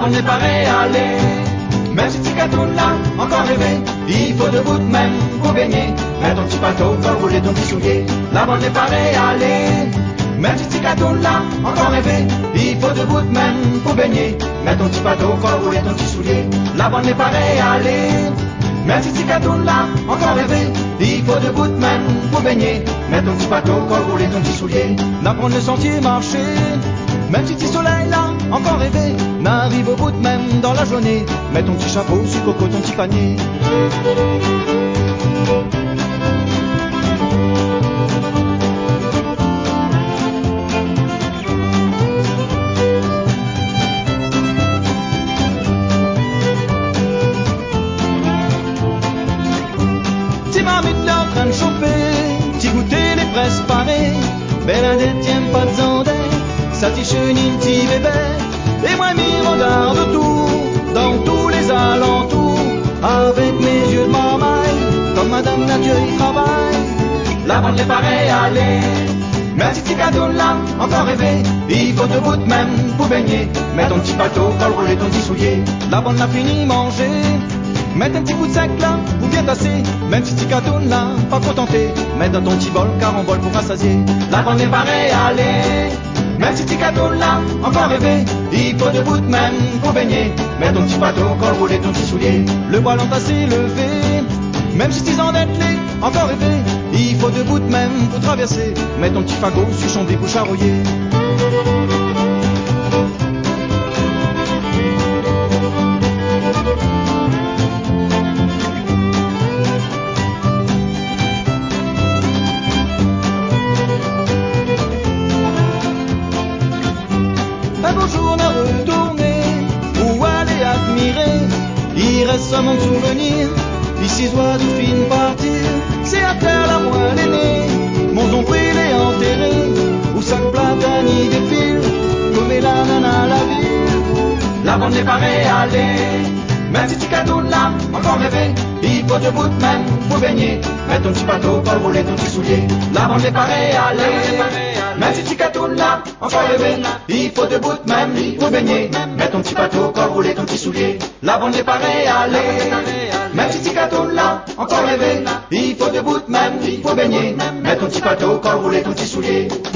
bande n'est pas réalée. Même si tu catoune là, encore rêvé, il faut debout de même pour baigner. Mets ton petit bateau, col roulé, ton petit soulier, la bande n'est pas réalée. Même si tu catoune là, encore rêvé, il faut debout de même pour baigner. Mets ton petit bateau, col roulé, ton petit soulier, la bande n'est pas réalée. Même si tu catoune là, encore rêvé, il faut debout de même pour baigner. Mets ton petit bateau, col roulé, ton petit soulier, n'apprendre le sentier, marcher. Même si tu soleil là, encore rêvé, n'arrive au bout de même dans la journée. Mets ton petit chapeau, sur coco, ton petit panier. Petit marmite là en train de chauffer, petit goûter les presses parées. Belle indette, tiens pas de zandais, ça t'y chenille, petit bébé. Et moi m'y regarde tout, dans tous les alentours, avec mes yeux de marmaille, comme Madame Nature y travaille. La bande n'est pas réalée, même si tu catoune là, encore rêvé, il faut debout de même pour baigner. Mets ton petit bateau, col roulé, ton petit soulier, la bande n'a fini manger. Mets un petit coup de sec là, ou bien tasser, même si tu catoune là, pas trop tenté. Mets dans ton petit bol, carambole pour rassasier. La bande n'est pas réalée, même si tu catoune là, encore rêvé, il faut debout de même pour baigner. Mets ton petit bateau, col roulé, ton petit soulier, le voile entassé, levé. Même si tu endettes les, encore rêvé, il faut debout de même pour traverser. Mets ton petit fagot sur son débouche charrouillé. Un beau jour on a retourné, où aller admirer, il reste seulement de souvenirs, ici oiseaux fine partir, c'est à terre la moelle est née, mon ombre il est enterré, où sac platani défile, comme la nana la ville. La bande n'est pas réalée, même si tu catoune là, encore rêvé, il faut debout de même pour baigner. Mets ton petit bateau, col roulé, ton petit soulier, la bande n'est pas réalée. Même si tu catoune là, encore rêvé, il faut debout de même pour baigner. Mets ton petit bateau, col roulé, ton petit soulier, la bande n'est pas réalée. Même si tu catoune là, encore rêvé, il faut debout de même pour baigner. Mets ton petit bateau, col roulé, ton petit soulier.